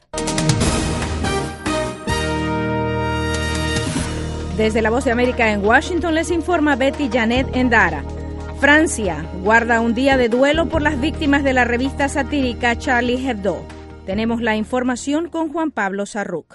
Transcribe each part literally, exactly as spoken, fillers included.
Desde La Voz de América en Washington les informa Betty Janet Endara. Francia guarda un día de duelo por las víctimas de la revista satírica Charlie Hebdo. Tenemos la información con Juan Pablo Sarruc.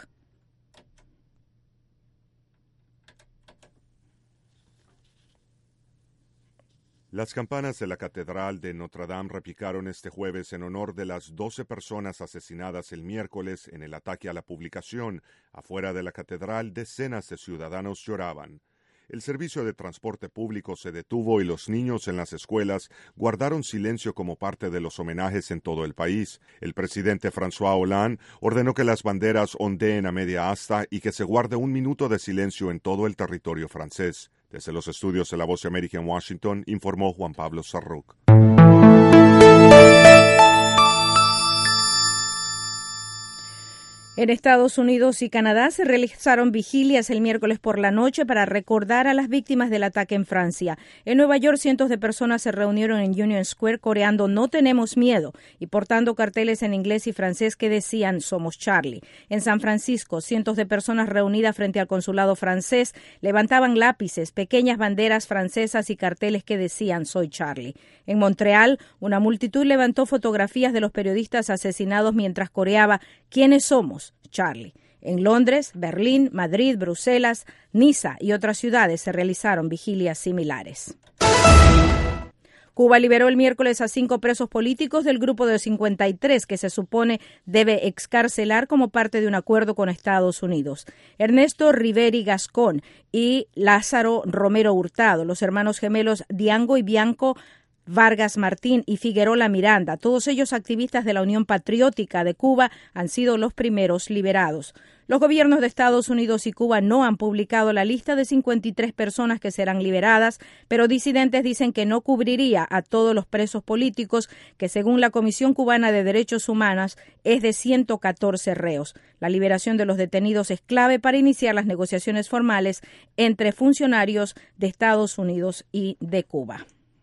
Las campanas de la Catedral de Notre Dame repicaron este jueves en honor de las doce personas asesinadas el miércoles en el ataque a la publicación. Afuera de la catedral, decenas de ciudadanos lloraban. El servicio de transporte público se detuvo y los niños en las escuelas guardaron silencio como parte de los homenajes en todo el país. El presidente François Hollande ordenó que las banderas ondeen a media asta y que se guarde un minuto de silencio en todo el territorio francés. Desde los estudios de La Voz de América en Washington, informó Juan Pablo Sarruc. En Estados Unidos y Canadá se realizaron vigilias el miércoles por la noche para recordar a las víctimas del ataque en Francia. En Nueva York, cientos de personas se reunieron en Union Square coreando "No tenemos miedo" y portando carteles en inglés y francés que decían "Somos Charlie". En San Francisco, cientos de personas reunidas frente al consulado francés levantaban lápices, pequeñas banderas francesas y carteles que decían "Soy Charlie". En Montreal, una multitud levantó fotografías de los periodistas asesinados mientras coreaba "¿Quiénes somos? Charlie". En Londres, Berlín, Madrid, Bruselas, Niza y otras ciudades se realizaron vigilias similares. Cuba liberó el miércoles a cinco presos políticos del grupo de cincuenta y tres que se supone debe excarcelar como parte de un acuerdo con Estados Unidos. Ernesto Riveri Gascón y Lázaro Romero Hurtado, los hermanos gemelos Diango y Bianco Vargas Martín y Figueroa Miranda, todos ellos activistas de la Unión Patriótica de Cuba, han sido los primeros liberados. Los gobiernos de Estados Unidos y Cuba no han publicado la lista de cincuenta y tres personas que serán liberadas, pero disidentes dicen que no cubriría a todos los presos políticos, que según la Comisión Cubana de Derechos Humanos es de ciento catorce reos. La liberación de los detenidos es clave para iniciar las negociaciones formales entre funcionarios de Estados Unidos y de Cuba.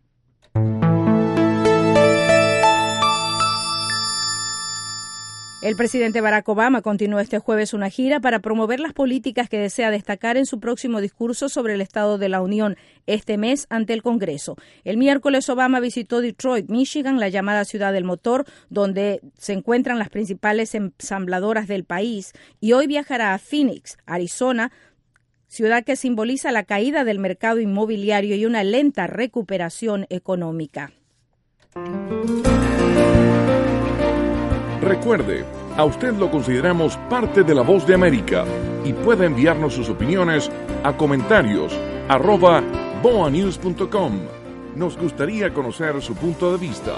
El presidente Barack Obama continuó este jueves una gira para promover las políticas que desea destacar en su próximo discurso sobre el Estado de la Unión este mes ante el Congreso. El miércoles Obama visitó Detroit, Michigan, la llamada ciudad del motor, donde se encuentran las principales ensambladoras del país, y hoy viajará a Phoenix, Arizona, ciudad que simboliza la caída del mercado inmobiliario y una lenta recuperación económica. Recuerde, a usted lo consideramos parte de La Voz de América y puede enviarnos sus opiniones a comentarios arroba boa news punto com. Nos gustaría conocer su punto de vista.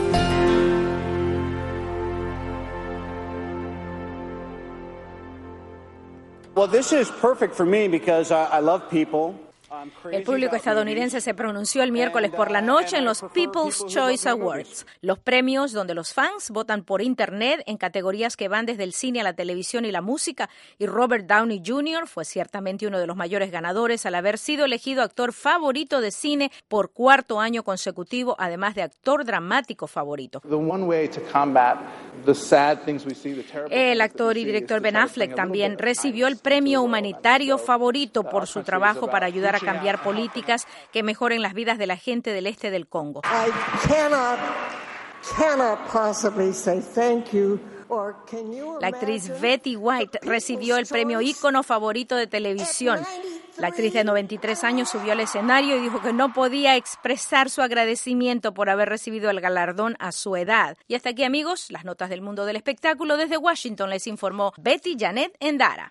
Well, this is perfect for me because I, I love people. El público estadounidense se pronunció el miércoles por la noche en los People's Choice Awards, los premios donde los fans votan por Internet en categorías que van desde el cine a la televisión y la música, y Robert Downey junior fue ciertamente uno de los mayores ganadores al haber sido elegido actor favorito de cine por cuarto año consecutivo, además de actor dramático favorito. El actor y director Ben Affleck también recibió el premio humanitario favorito por su trabajo para ayudar a cambiar políticas que mejoren las vidas de la gente del este del Congo. I cannot, cannot possibly say thank you. La actriz Betty White recibió el premio ícono favorito de televisión. La actriz de noventa y tres años subió al escenario y dijo que no podía expresar su agradecimiento por haber recibido el galardón a su edad. Y hasta aquí, amigos, las notas del mundo del espectáculo. Desde Washington les informó Betty Janet Endara.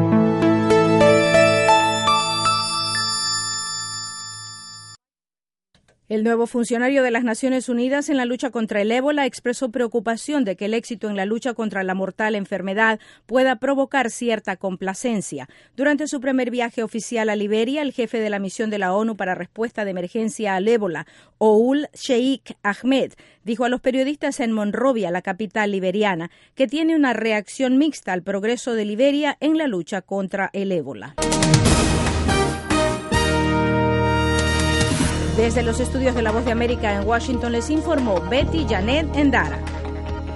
El nuevo funcionario de las Naciones Unidas en la lucha contra el ébola expresó preocupación de que el éxito en la lucha contra la mortal enfermedad pueda provocar cierta complacencia. Durante su primer viaje oficial a Liberia, el jefe de la misión de la ONU para respuesta de emergencia al ébola, Ould Sheikh Ahmed, dijo a los periodistas en Monrovia, la capital liberiana, que tiene una reacción mixta al progreso de Liberia en la lucha contra el ébola. Desde los estudios de La Voz de América en Washington les informó Betty Janet Endara.